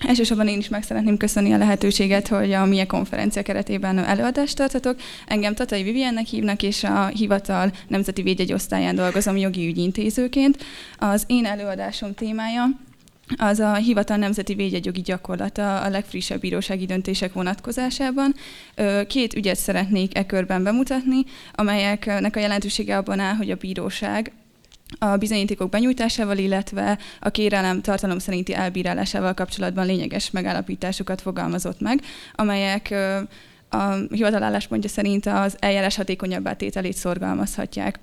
Elsősorban én is meg szeretném köszönni a lehetőséget, hogy a MIE konferencia keretében előadást tarthatok. Engem Tatai Viviennek hívnak, és a hivatal nemzeti védjegyosztályán dolgozom jogi ügyintézőként. Az én előadásom témája az a hivatal nemzeti védjegyjogi gyakorlata a legfrissebb bírósági döntések vonatkozásában. Két ügyet szeretnék e körben bemutatni, amelyeknek a jelentősége abban áll, hogy a bíróság a bizonyítékok benyújtásával, illetve a kérelem tartalom szerinti elbírálásával kapcsolatban lényeges megállapításokat fogalmazott meg, amelyek a hivatal álláspontja szerint az eljárás hatékonyabbá tételét szorgalmazhatják.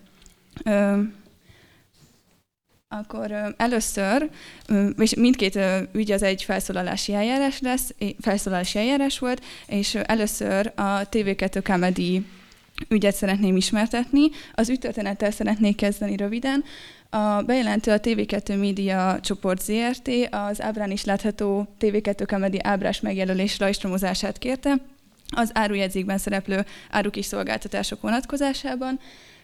Akkor először, és mindkét ügy az egy felszólalási eljárás volt, és először a TV2 Comedy ügyet szeretném ismertetni. Az ügytörténettel szeretnék kezdeni röviden. A bejelentő a TV2 Média Csoport Zrt. Az ábrán is látható TV2 Comedy ábrás megjelölés rajstromozását kérte az árujegyzékben szereplő áruk és szolgáltatások vonatkozásában.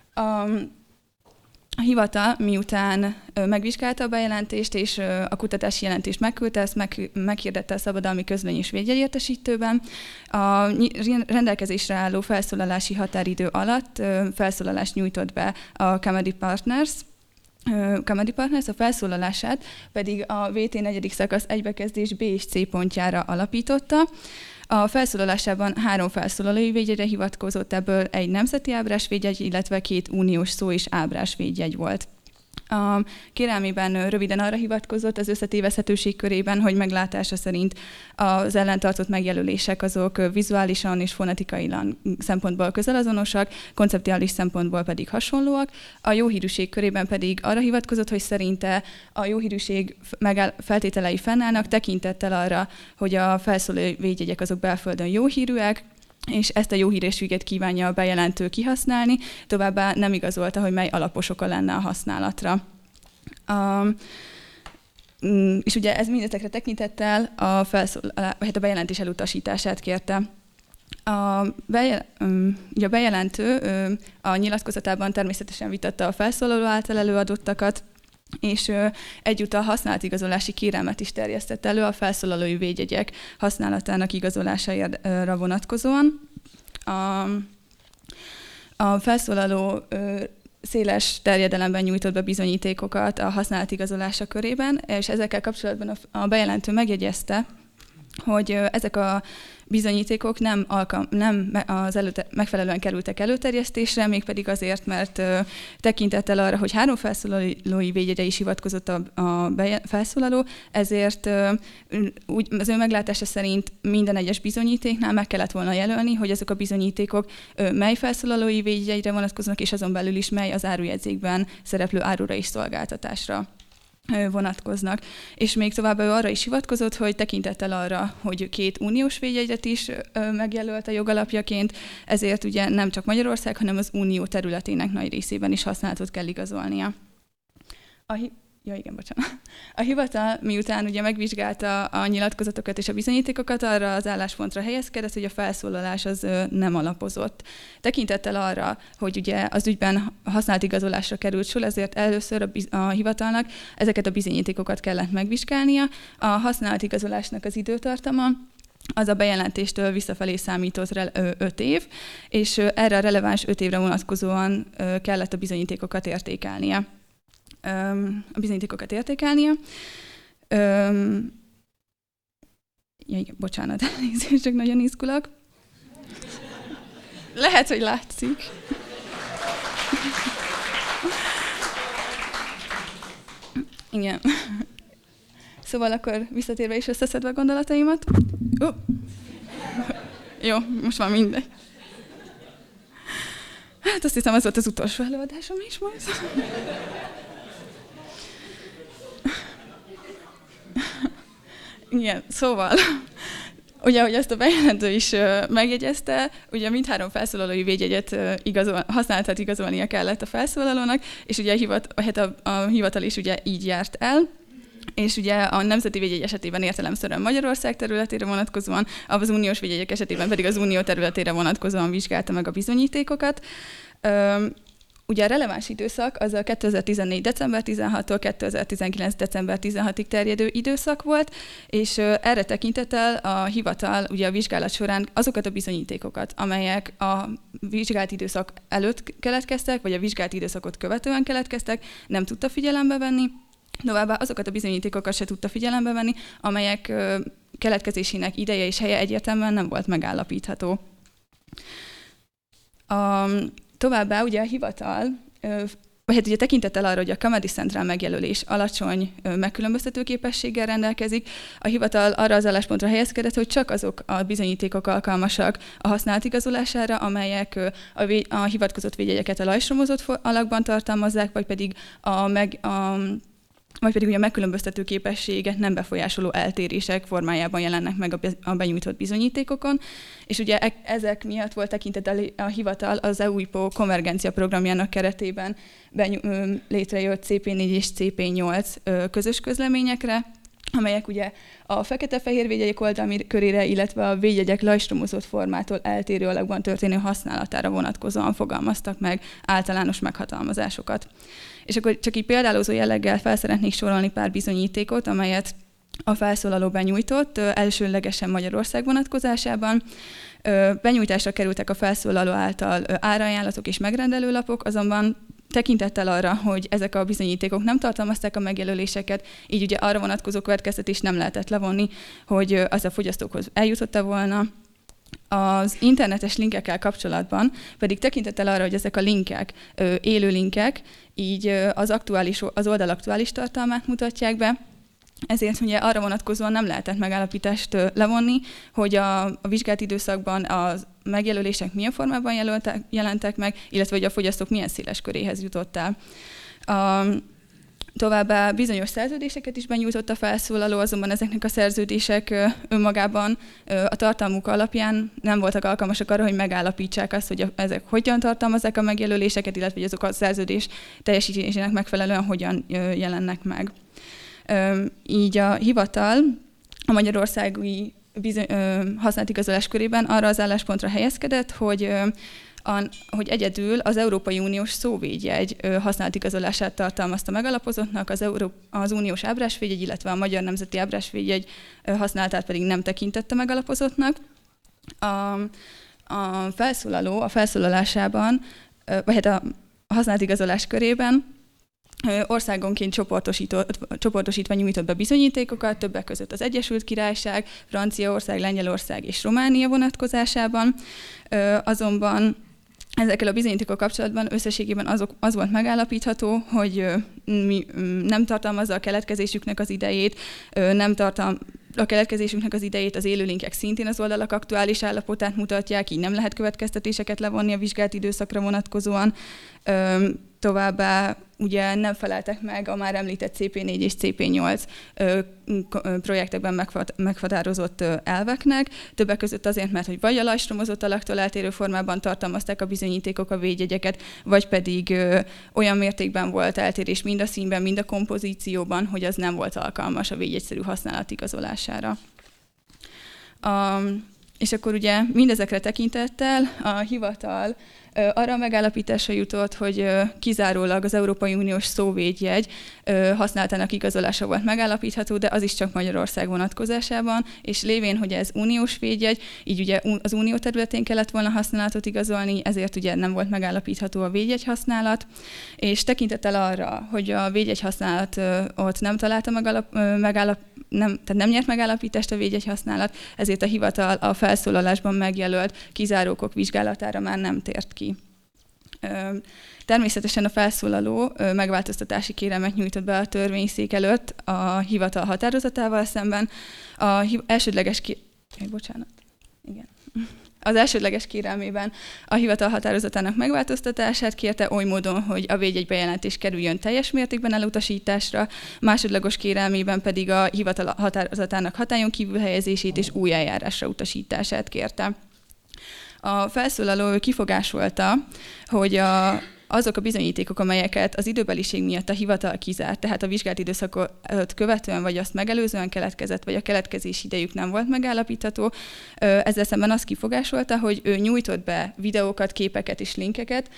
A hivatal miután megvizsgálta a bejelentést és a kutatási jelentést megküldte, ezt meghirdette a szabadalmi közlöny és védjegyértesítőben. A rendelkezésre álló felszólalási határidő alatt felszólalást nyújtott be a Comedy Partners, a felszólalását pedig a VT 4. szakasz egybekezdés B és C pontjára alapította. A felszólalásában 3 felszólalói védjegyre hivatkozott, ebből egy nemzeti ábrás védjegy, illetve 2 uniós szó és ábrás védjegy volt. A kérelmében röviden arra hivatkozott az összetévezhetőség körében, hogy meglátása szerint az ellentartott megjelölések azok vizuálisan és fonetikailag szempontból közelazonosak, konceptuális szempontból pedig hasonlóak. A jóhírűség körében pedig arra hivatkozott, hogy szerinte a jóhírűség feltételei fennállnak, tekintettel arra, hogy a felszólaló védjegyek azok belföldön jóhírűek, és ezt a jóhírűséget kívánja a bejelentő kihasználni, továbbá nem igazolta, hogy mely alapos oka lenne a használatra. És ugye ez mindezekre tekintettel a bejelentés elutasítását kérte. A bejelentő a nyilatkozatában természetesen vitatta a felszólaló által előadottakat, és egyúttal használatigazolási kérelmet is terjesztett elő a felszólalói védjegyek használatának igazolására vonatkozóan. A felszólaló széles terjedelemben nyújtott be bizonyítékokat a használatigazolása körében, és ezekkel kapcsolatban a bejelentő megjegyezte, hogy ezek a bizonyítékok nem megfelelően kerültek előterjesztésre, mégpedig azért, mert tekintettel arra, hogy 3 felszólalói védjegyre is hivatkozott a felszólaló, ezért az ő meglátása szerint minden egyes bizonyítéknál meg kellett volna jelölni, hogy ezek a bizonyítékok mely felszólalói védjegyre vonatkoznak, és azon belül is mely az árujegyzékben szereplő árura és szolgáltatásra vonatkoznak. És még tovább arra is hivatkozott, hogy tekintettel arra, hogy 2 uniós védjegyet is megjelölt a jogalapjaként, ezért ugye nem csak Magyarország, hanem az unió területének nagy részében is használatot kell igazolnia. A hivatal miután ugye megvizsgálta a nyilatkozatokat és a bizonyítékokat, arra az álláspontra helyezkedett, hogy a felszólalás az nem alapozott. Tekintettel arra, hogy ugye az ügyben használatigazolásra került sor, ezért először a hivatalnak ezeket a bizonyítékokat kellett megvizsgálnia. A használatigazolásnak az időtartama az a bejelentéstől visszafelé számított 5 év, és erre a releváns 5 évre vonatkozóan kellett a bizonyítékokat értékelnie. Bocsánat, elnézést, csak nagyon izgulok. Lehet, hogy látszik. Igen. Szóval akkor visszatérve és összeszedve a gondolataimat. Jó, most már mindegy. Hát azt hiszem, ez volt az utolsó előadásom is most. Igen, szóval, ugye, hogy ezt a bejelentő is megjegyezte, ugye mindhárom felszólalói védjegyet használatát igazolnia kellett a felszólalónak, és ugye a hivatal is ugye így járt el, és ugye a nemzeti védjegy esetében értelemszerűen Magyarország területére vonatkozóan, az uniós védjegyek esetében pedig az unió területére vonatkozóan vizsgálta meg a bizonyítékokat. Ugye a releváns időszak az a 2014. december 16-tól 2019. december 16-ig terjedő időszak volt, és erre tekintettel a hivatal ugye a vizsgálat során azokat a bizonyítékokat, amelyek a vizsgált időszak előtt keletkeztek, vagy a vizsgált időszakot követően keletkeztek, nem tudta figyelembe venni. Továbbá azokat a bizonyítékokat se tudta figyelembe venni, amelyek keletkezésének ideje és helye egyértelműen nem volt megállapítható. Továbbá ugye a hivatal, vagy hát ugye tekintettel arra, hogy a Comedy Central megjelölés alacsony megkülönböztető képességgel rendelkezik, a hivatal arra az álláspontra helyezkedett, hogy csak azok a bizonyítékok alkalmasak a használat igazolására, amelyek a hivatkozott védjegyeket a lajstromozott alakban tartalmazzák, vagy pedig ugye a megkülönböztető képességet nem befolyásoló eltérések formájában jelennek meg a benyújtott bizonyítékokon. És ugye ezek miatt volt tekintettel a hivatal az EUIPO konvergencia programjának keretében létrejött CP4 és CP8 közös közleményekre, amelyek ugye a fekete-fehér védjegyek oldalkörére, illetve a védjegyek lajstromozott formától eltérő alakban történő használatára vonatkozóan fogalmaztak meg általános meghatalmazásokat. És akkor csak így példálózó jelleggel fel szeretnék sorolni pár bizonyítékot, amelyet a felszólaló benyújtott, elsőlegesen Magyarország vonatkozásában. Benyújtásra kerültek a felszólaló által árajánlatok és megrendelőlapok, azonban tekintettel arra, hogy ezek a bizonyítékok nem tartalmazták a megjelöléseket, így ugye arra vonatkozó következtetést nem lehetett levonni, hogy az a fogyasztókhoz eljutotta volna. Az internetes linkekkel kapcsolatban pedig tekintettel arra, hogy ezek a linkek élő linkek, így az oldal aktuális tartalmát mutatják be, ezért ugye arra vonatkozóan nem lehetett megállapítást levonni, hogy a vizsgált időszakban a megjelölések milyen formában jelentek meg, illetve hogy a fogyasztók milyen széles köréhez jutott el. Továbbá bizonyos szerződéseket is benyújtott a felszólaló, azonban ezeknek a szerződések önmagában a tartalmuk alapján nem voltak alkalmasak arra, hogy megállapítsák azt, hogy ezek hogyan tartalmazzák a megjelöléseket, illetve hogy azok a szerződés teljesítésének megfelelően hogyan jelennek meg. Így a hivatal a magyarországi használatigazolás körében arra az álláspontra helyezkedett, hogy egyedül az Európai Uniós szóvédjegy használatigazolását tartalmazta megalapozottnak, az uniós ábrásvédjegy, illetve a magyar nemzeti ábrásvédjegy használatát pedig nem tekintette megalapozottnak. A felszólaló a felszólalásában, vagy hát a használatigazolás körében országonként csoportosítva nyújtott be bizonyítékokat, többek között az Egyesült Királyság, Franciaország, Lengyelország és Románia vonatkozásában. Azonban ezekkel a bizonyítékokkal kapcsolatban összességében az volt megállapítható, hogy nem tartalmazza a keletkezésüknek az idejét, a keletkezésünknek az idejét az élőlinkek szintén az oldalak aktuális állapotát mutatják, így nem lehet következtetéseket levonni a vizsgált időszakra vonatkozóan. Továbbá ugye nem feleltek meg a már említett CP4 és CP8 projektekben meghatározott elveknek, többek között azért, mert hogy vagy a lajstromozott alaktól eltérő formában tartalmazták a bizonyítékok a védjegyeket, vagy pedig olyan mértékben volt eltérés mind a színben, mind a kompozícióban, hogy az nem volt alkalmas a védjegyszerű használat igazolására. És akkor ugye mindezekre tekintettel a hivatal arra a megállapításra jutott, hogy kizárólag az Európai Uniós szóvédjegy használatának igazolása volt megállapítható, de az is csak Magyarország vonatkozásában, és lévén, hogy ez uniós védjegy, így ugye az unió területén kellett volna használatot igazolni, ezért ugye nem volt megállapítható a védjegy használat, és tekintettel arra, hogy a védjegy használat ott nem találta tehát nem nyert megállapítást a védjegy használat, ezért a hivatal a felszólalásban megjelölt kizárókok vizsgálatára már nem tért ki. Természetesen a felszólaló megváltoztatási kérelmet nyújtott be a törvényszék előtt a hivatal határozatával szemben. Az elsődleges kérelmében a hivatal határozatának megváltoztatását kérte oly módon, hogy a védjegy bejelentés kerüljön teljes mértékben elutasításra, másodlagos kérelmében pedig a hivatal határozatának hatályon kívül helyezését és új eljárásra utasítását kérte. A felszólaló kifogásolta, hogy azok a bizonyítékok, amelyeket az időbeliség miatt a hivatal kizárt, tehát a vizsgált időszakot követően, vagy azt megelőzően keletkezett, vagy a keletkezési idejük nem volt megállapítható, ezzel szemben azt kifogásolta, hogy ő nyújtott be videókat, képeket és linkeket,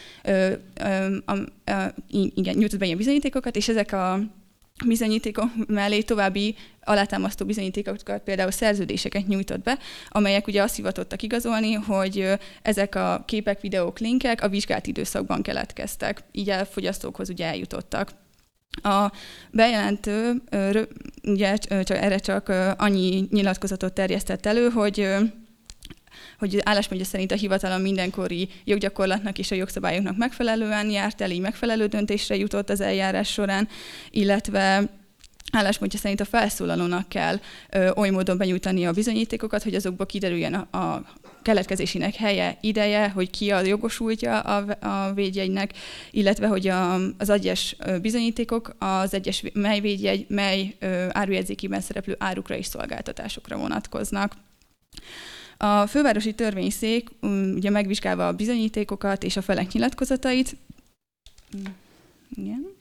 igen, nyújtott be ilyen bizonyítékokat, és ezek a bizonyítékok mellé további alátámasztó bizonyítékokat, például szerződéseket nyújtott be, amelyek ugye azt hivatottak igazolni, hogy ezek a képek, videók, linkek a vizsgált időszakban keletkeztek, így a fogyasztókhoz ugye eljutottak. A bejelentő ugye erre csak annyi nyilatkozatot terjesztett elő, hogy álláspontja szerint a hivatal a mindenkori joggyakorlatnak és a jogszabályoknak megfelelően járt el, így megfelelő döntésre jutott az eljárás során, illetve álláspontja szerint a felszólalónak kell oly módon benyújtani a bizonyítékokat, hogy azokból kiderüljön a keletkezésének helye, ideje, hogy ki a jogosultja a védjegynek, illetve hogy az egyes bizonyítékok az egyes mely védjegy, mely árujegyzékében szereplő árukra és szolgáltatásokra vonatkoznak. A fővárosi törvényszék ugye megvizsgálva a bizonyítékokat és a felek nyilatkozatait, igen,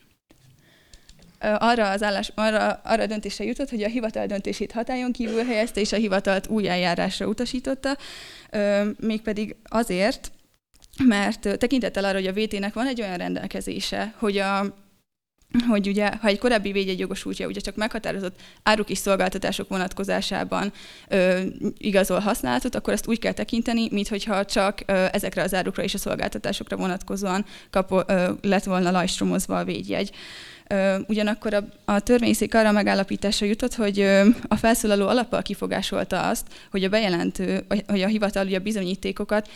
arra a döntésre jutott, hogy a hivatal döntését hatályon kívül helyezte, és a hivatalt új eljárásra utasította, mégpedig azért, mert tekintettel arra, hogy a VT-nek van egy olyan rendelkezése, hogy ugye, ha egy korábbi védjegy jogosultja ugye csak meghatározott áruk és szolgáltatások vonatkozásában igazol használatot, akkor ezt úgy kell tekinteni, minthogyha csak ezekre az árukra és a szolgáltatásokra vonatkozóan lett volna lajstromozva a védjegy. Ugyanakkor a törvényszék arra megállapításra jutott, hogy a felszólaló alappal kifogásolta azt, hogy a bejelentő, hogy a hivatal ugye a bizonyítékokat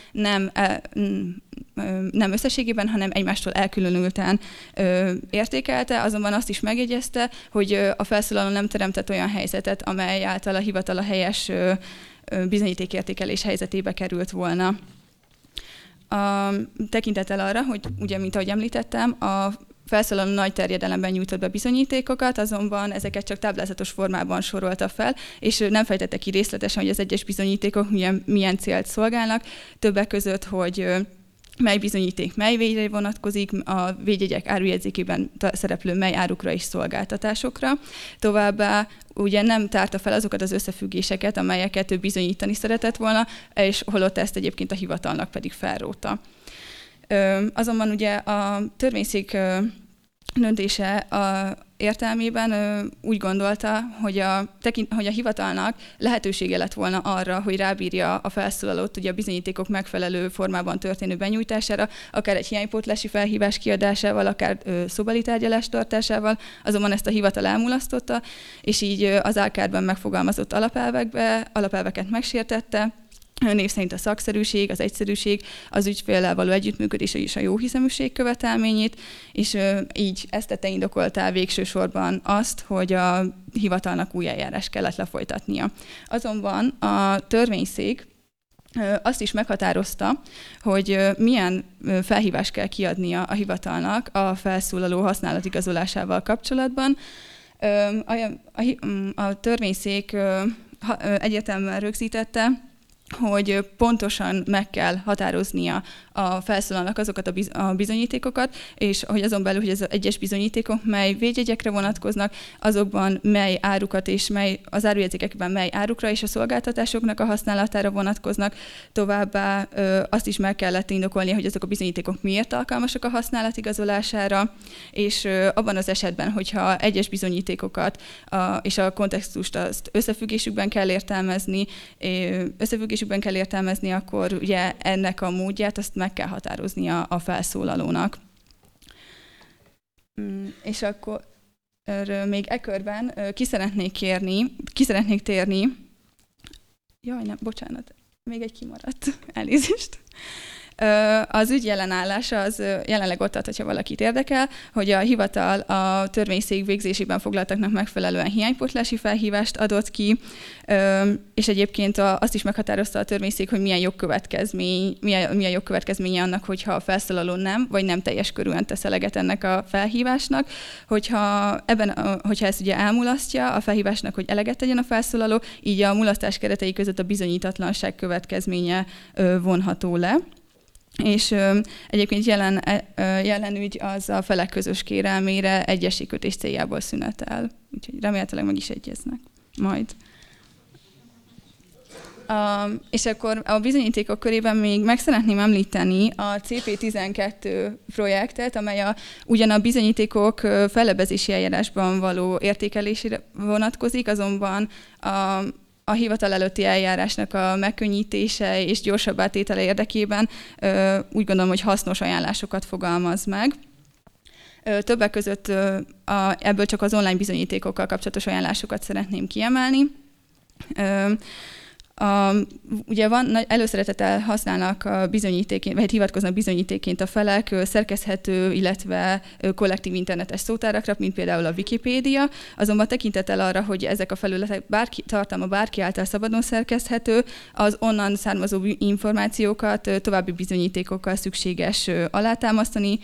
nem összességében, hanem egymástól elkülönülten értékelte, azonban azt is megjegyezte, hogy a felszólaló nem teremtett olyan helyzetet, amely által a hivatal a helyes bizonyítékértékelés helyzetébe került volna. Tekintettel arra, hogy ugye, mint ahogy említettem, a felszólaló nagy terjedelemben nyújtott be bizonyítékokat, azonban ezeket csak táblázatos formában sorolta fel, és nem fejtette ki részletesen, hogy az egyes bizonyítékok milyen célt szolgálnak, többek között, hogy mely bizonyíték mely védjegyre vonatkozik, a védjegyek árujegyzékében szereplő mely árukra és szolgáltatásokra. Továbbá ugye nem tárta fel azokat az összefüggéseket, amelyeket ő bizonyítani szeretett volna, és holott ezt egyébként a hivatalnak pedig felrótta. Azonban ugye a törvényszék döntése értelmében úgy gondolta, hogy a hivatalnak lehetősége lett volna arra, hogy rábírja a felszólalót ugye a bizonyítékok megfelelő formában történő benyújtására, akár egy hiánypótlási felhívás kiadásával, akár szóbeli tárgyalás tartásával, azonban ezt a hivatal elmulasztotta, és így az AKR-ben megfogalmazott alapelveket megsértette, név szerint a szakszerűség, az egyszerűség, az ügyféllel való együttműködés és a jóhiszeműség követelményét, és így ezt tette indokoltá végső sorban azt, hogy a hivatalnak új eljárást kellett lefolytatnia. Azonban a törvényszék azt is meghatározta, hogy milyen felhívást kell kiadnia a hivatalnak a felszólaló használatigazolásával kapcsolatban. A törvényszék egyértelműen rögzítette, hogy pontosan meg kell határoznia a felszólalónak azokat a bizonyítékokat, és hogy azon belül, hogy az egyes bizonyítékok mely védjegyekre vonatkoznak, azokban mely árukat és az árujegyzékekben mely árukra és a szolgáltatásoknak a használatára vonatkoznak. Továbbá azt is meg kellett indokolnia, hogy azok a bizonyítékok miért alkalmasak a használat igazolására, és abban az esetben, hogyha egyes bizonyítékokat és a kontextust azt összefüggésükben kell értelmezni, akkor ugye ennek a módját azt meg kell határoznia a felszólalónak. És akkor még körben ki szeretnék térni. Jaj, nem, bocsánat, még egy kimaradt, elnézést. Az ügy jelenállása az jelenleg ott tart, hogyha valakit érdekel, hogy a hivatal a törvényszék végzésében foglaltaknak megfelelően hiánypótlási felhívást adott ki, és egyébként azt is meghatározta a törvényszék, hogy milyen jogkövetkezménye annak, hogyha a felszólaló nem, vagy nem teljes körűen tesz eleget ennek a felhívásnak, hogyha ezt ugye elmulasztja a felhívásnak, hogy eleget tegyen a felszólaló, így a mulasztás keretei között a bizonyítatlanság következménye vonható le. És egyébként jelen ügy az a felek közös kérelmére egyességkötés céljából szünetel. Úgyhogy remélhetőleg meg is egyeznek majd. És akkor a bizonyítékok körében még meg szeretném említeni a CP12 projektet, amely ugyan a bizonyítékok fellebbezési eljárásban való értékelésére vonatkozik, azonban a hivatal előtti eljárásnak a megkönnyítése és gyorsabb átétele érdekében úgy gondolom, hogy hasznos ajánlásokat fogalmaz meg. Többek között ebből csak az online bizonyítékokkal kapcsolatos ajánlásokat szeretném kiemelni. Ugye előszeretettel használnak bizonyítékként, vagy hivatkoznak bizonyítékként a felek szerkeszthető, illetve kollektív internetes szótárakra, mint például a Wikipédia, azonban tekintettel arra, hogy ezek a felületek tartalma bárki által szabadon szerkeszthető, az onnan származó információkat további bizonyítékokkal szükséges alátámasztani,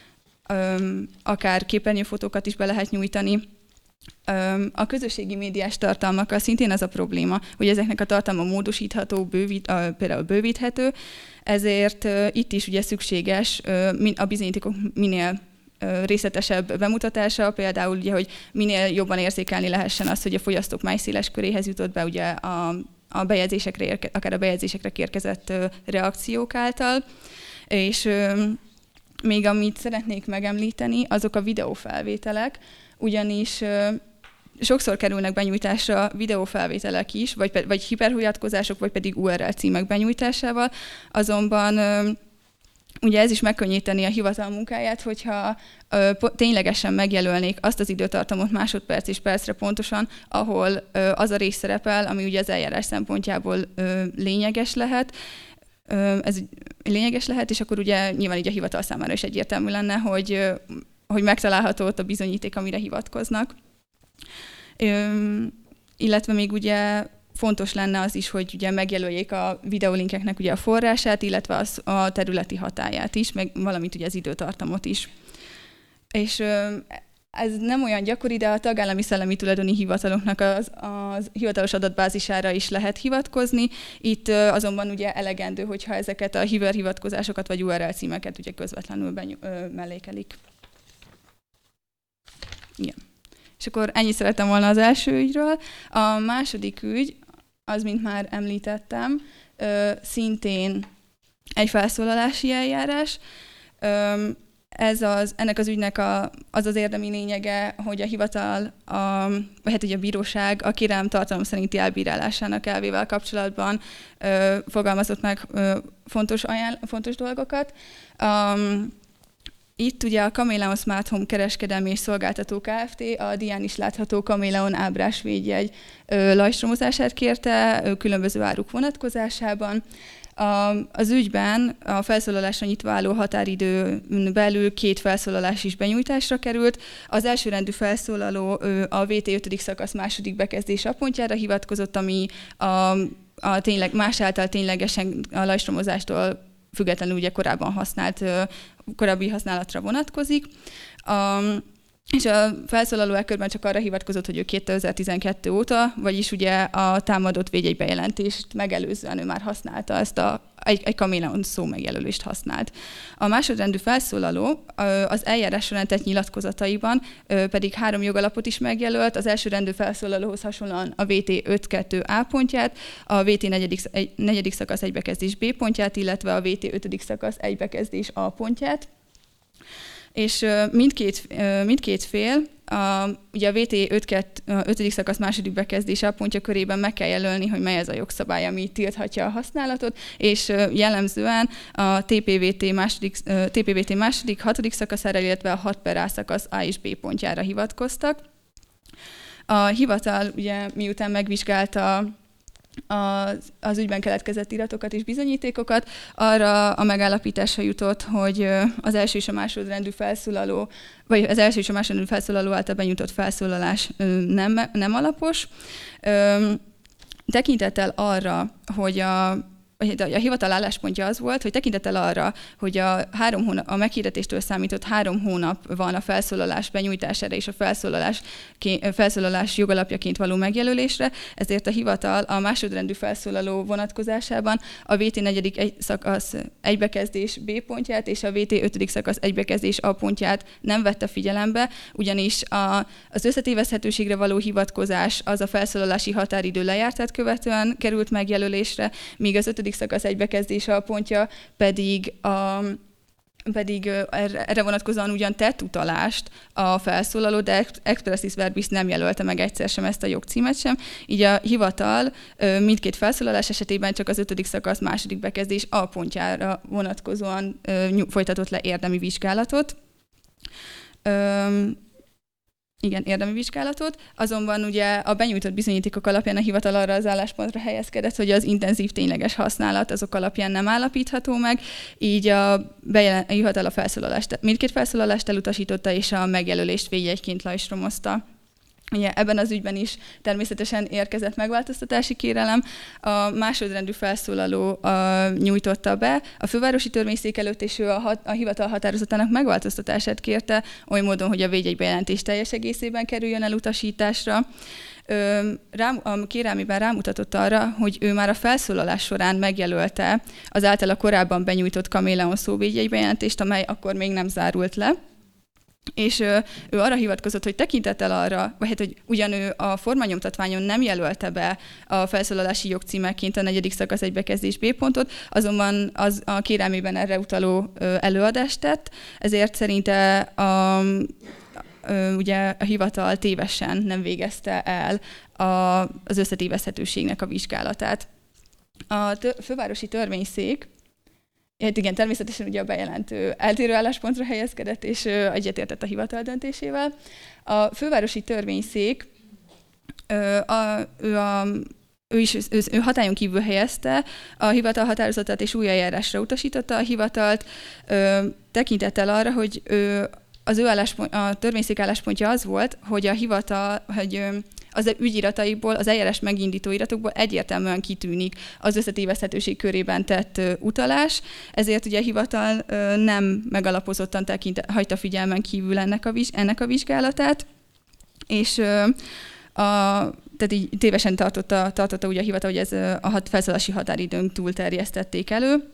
akár képernyőfotókat is be lehet nyújtani. A közösségi médiás tartalmakkal szintén az a probléma, hogy ezeknek a tartalma módosítható, például bővíthető, ezért itt is ugye szükséges a bizonyítékok minél részletesebb bemutatása, például ugye, hogy minél jobban érzékelni lehessen azt, hogy a fogyasztók mely széles köréhez jutott be ugye a bejegyzésekre, akár a bejegyzésekre érkezett reakciók által, és még amit szeretnék megemlíteni, azok a videófelvételek, ugyanis sokszor kerülnek benyújtásra videófelvételek is, vagy hiperhivatkozások, vagy pedig URL címek benyújtásával, azonban ugye ez is megkönnyíteni a hivatal munkáját, hogyha ténylegesen megjelölnék azt az időtartamot másodperc és percre pontosan, ahol az a rész szerepel, ami ugye az eljárás szempontjából lényeges lehet, és akkor ugye nyilván így a hivatal számára is egyértelmű lenne, hogy megtalálható ott a bizonyíték, amire hivatkoznak. Illetve még ugye fontos lenne az is, hogy ugye megjelöljék a videolinkeknek ugye a forrását, illetve a területi hatályát is, meg valamint ugye az időtartamot is. És ez nem olyan gyakori, de a tagállami szellemi tulajdoni hivataloknak az hivatalos adatbázisára is lehet hivatkozni. Itt azonban ugye elegendő, hogyha ezeket a hiperhivatkozásokat vagy URL címeket ugye közvetlenül mellékelik. Igen. És akkor ennyit szerettem volna az első ügyről. A második ügy, az, mint már említettem, szintén egy felszólalási eljárás. Ennek az ügynek az érdemi lényege, hogy a hivatal, vagy hát ugye a bíróság a kérelem tartalom szerinti elbírálásának elvével kapcsolatban fogalmazott meg fontos dolgokat. Itt ugye a Kameleon Smart Home kereskedelmi és szolgáltató Kft. A dián is látható Kameleon ábrás védjegy lajstromozását kérte különböző áruk vonatkozásában. Az ügyben a felszólalásra nyitva álló határidőn belül 2 felszólalás is benyújtásra került. Az elsőrendű felszólaló a VT 5. szakasz második bekezdés pontjára hivatkozott, ami a tényleg más által ténylegesen a lajstromozástól függetlenül ugye korábbi használatra vonatkozik. És a felszólaló ekkörben csak arra hivatkozott, hogy ő 2012 óta, vagyis ugye a támadott védjegy bejelentést megelőzően ő már használta egy Kameleon szó megjelölést használt. A másodrendű felszólaló az eljárás során tett nyilatkozataiban pedig 3 jogalapot is megjelölt, az elsőrendű felszólalóhoz hasonlóan a VT 5.2a pontját, a VT 4. szakasz 1 bekezdés B pontját, illetve a VT 5. szakasz 1 bekezdés A pontját. És mindkét fél, ugye a VT 5. szakasz második bekezdése pontja körében meg kell jelölni, hogy mely ez a jogszabály, ami tilthatja a használatot, és jellemzően a TPVT második 6. szakaszára, illetve a 6/A szakasz A és B pontjára hivatkoztak. A hivatal ugye miután megvizsgálta az ügyben keletkezett iratokat és bizonyítékokat, arra a megállapításra jutott, hogy az első és a másodrendű felszólaló, vagy az első és a másodrendű felszólaló által benyújtott felszólalás nem alapos. Tekintettel arra, hogy a hivatal álláspontja az volt, hogy tekintettel arra, hogy a meghirdetéstől számított 3 hónap van a felszólalás benyújtására és a felszólalás jogalapjaként való megjelölésre, ezért a hivatal a másodrendű felszólaló vonatkozásában a VT 4. szakasz 1 bekezdés B pontját és a VT 5. szakasz 1 bekezdés A pontját nem vette figyelembe, ugyanis az összetévezhetőségre való hivatkozás az a felszólalási határidő lejártát követően került megjelölésre, míg az 5. szakasz 1 bekezdés A pontja pedig erre vonatkozóan ugyan tett utalást a felszólaló, de expressis verbis nem jelölte meg egyszer sem ezt a jogcímet sem. Így a hivatal mindkét felszólalás esetében csak az 5. szakasz 2. bekezdés A pontjára vonatkozóan folytatott le érdemi vizsgálatot. Igen, érdemi vizsgálatot, azonban ugye a benyújtott bizonyítékok alapján a hivatal arra az álláspontra helyezkedett, hogy az intenzív tényleges használat azok alapján nem állapítható meg, így a hivatal mindkét felszólalást elutasította, és a megjelölést védjegyként lajstromozta. Ugye ebben az ügyben is természetesen érkezett megváltoztatási kérelem. A másodrendű felszólaló nyújtotta be a fővárosi törvényszék előtt, és ő a hivatal határozatának megváltoztatását kérte, oly módon, hogy a védjegybejelentés teljes egészében kerüljön elutasításra. A kérelmében rámutatott arra, hogy ő már a felszólalás során megjelölte az általa korábban benyújtott kaméleon szóvédjegybejelentést, amely akkor még nem zárult le. És ő arra hivatkozott, hogy tekintettel arra, vagy hát, hogy ugyan ő a formanyomtatványon nem jelölte be a felszólalási jogcímeként a 4. szakasz 1 bekezdés B pontot, azonban az a kérelmében erre utaló előadást tett, ezért szerinte ugye a hivatal tévesen nem végezte el az összetévezhetőségnek a vizsgálatát. A fővárosi törvényszék, hát igen, természetesen ugye a bejelentő eltérő álláspontra helyezkedett, és egyetértett a hivatal döntésével. A fővárosi törvényszék ő hatályon kívül helyezte a hivatal határozatát, és új eljárásra utasította a hivatalt, tekintettel arra, hogy a törvényszék álláspontja az volt, hogy a hivatal, az ügyirataiból, az eljárás megindító iratokból egyértelműen kitűnik az összetévezhetőség körében tett utalás, ezért ugye a hivatal nem megalapozottan hagyta figyelmen kívül ennek a vizsgálatát, és tehát így tévesen tartotta ugye a hivatal, hogy ez a felszólalási határidőn túlterjesztették elő.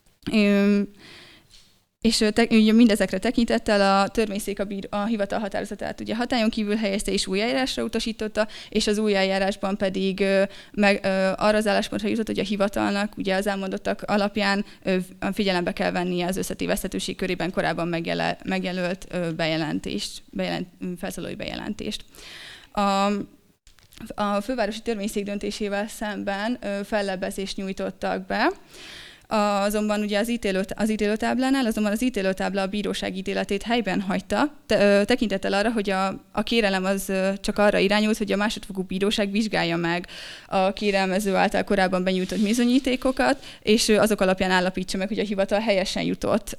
És ugye mindezekre tekintettel a törvényszék a hivatal határozatát ugye hatályon kívül helyezte és új eljárásra utasította, és az új eljárásban pedig arra az álláspontra jutott, hogy a hivatalnak ugye az elmondottak alapján figyelembe kell vennie az összetévezhetőség körében korábban megjelölt felszólalói bejelentést. A fővárosi törvényszék döntésével szemben fellebbezést nyújtottak be, azonban ugye az ítélőtáblánál, azonban az ítélőtábla a bíróság ítéletét helyben hagyta, tekintettel arra, hogy a kérelem az csak arra irányult, hogy a másodfokú bíróság vizsgálja meg a kérelmező által korábban benyújtott bizonyítékokat, és azok alapján állapítsa meg, hogy a hivatal helyesen jutott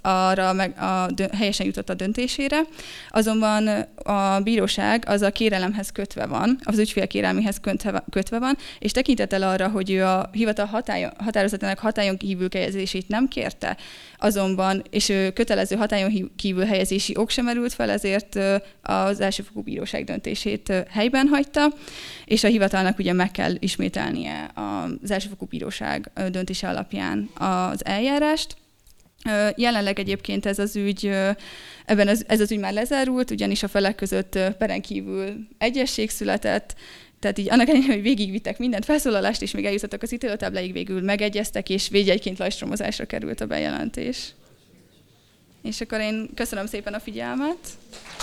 a döntésére. Azonban a bíróság az a kérelemhez kötve van, az ügyfél kérelméhez kötve van, és tekintettel arra, hogy ő a hivatal határozatának hatályon kívül helyezését nem kérte, azonban, és kötelező hatályon kívül helyezési ok sem merült fel, ezért az elsőfokú bíróság döntését helyben hagyta, és a hivatalnak ugye meg kell ismételnie az elsőfokú bíróság döntése alapján az eljárást. Jelenleg egyébként ez az ügy már lezárult, ugyanis a felek között peren kívül egyezség született, tehát így annak ellenére, hogy végigvittek mindent, felszólalást, és még eljutottak az ítélőtábláig, végül megegyeztek, és védjegyként lajstromozásra került a bejelentés. És akkor én köszönöm szépen a figyelmet.